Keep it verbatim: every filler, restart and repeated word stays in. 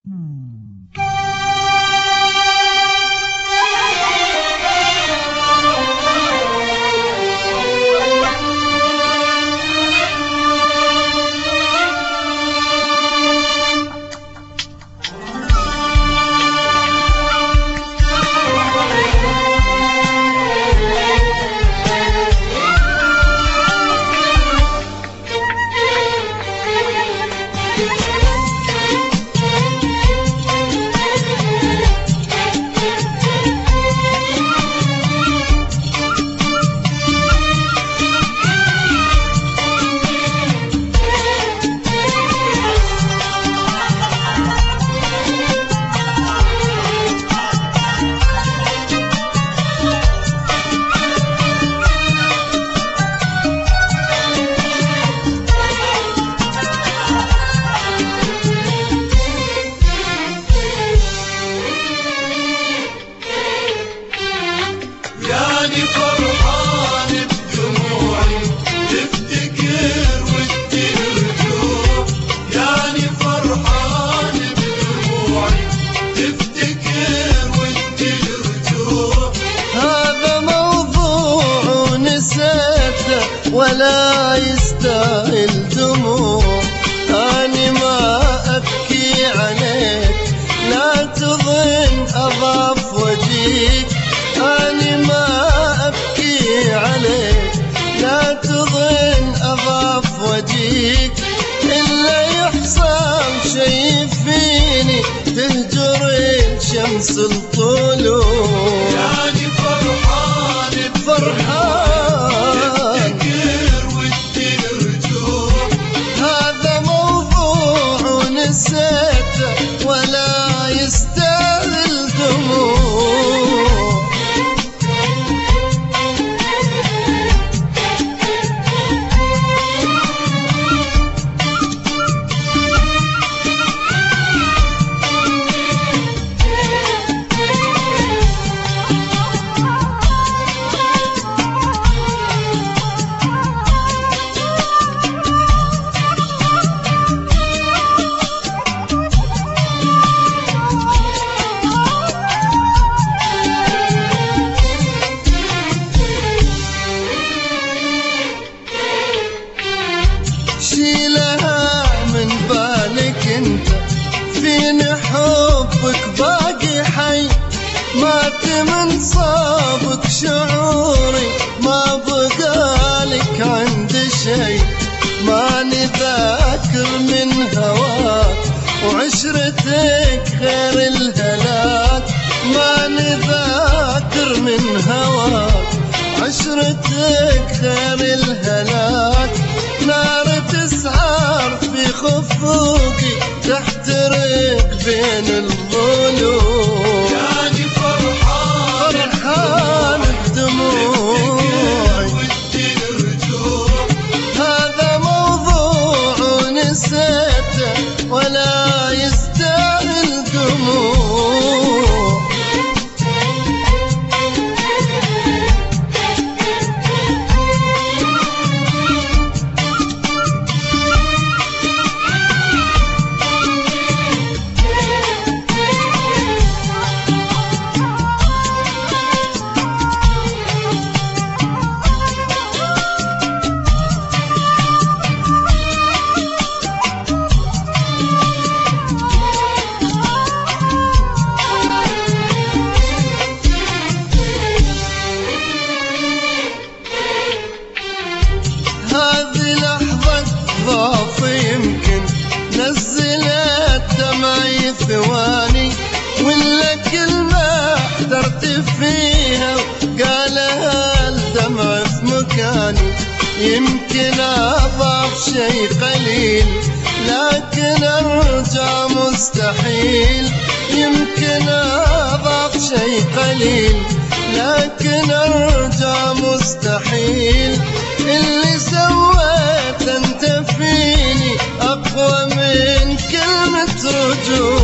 ولا يستاهل دموع. أنا ما أبكي عليك لا تظن أضاف وجيك. أنا ما أبكي عليك لا تظن أضاف وجيك. إلا يحصل شي فيني تهجر الشمس الطلوع. يعني فرحان فرحان ولا يستاهل دموع. شيلها من بالك انت فين حبك باقي حي. مات من صابك شعوري ما بقالك عندي شي. ماني ذاكر من هواك وعشرتك غير الهلاك. ماني ذاكر من هواك عشرتك غير الهلاك. نار تسعر في خفوقي تحترق بين الضلوع. يعني فرحان فرحان بدموعي هذا موضوع نسيته ولا يستاهل دموع. هذه لحظة ضعف يمكن نزلت دمعي ثواني. ولا كلمة احترت فيها وقالها الدمع في مكاني. يمكن أضعف شي قليل لكن أرجع مستحيل. يمكن أضعف شي قليل لكن أرجع مستحيل. اللي سويت انت فيني أقوى من كلمة رجوع.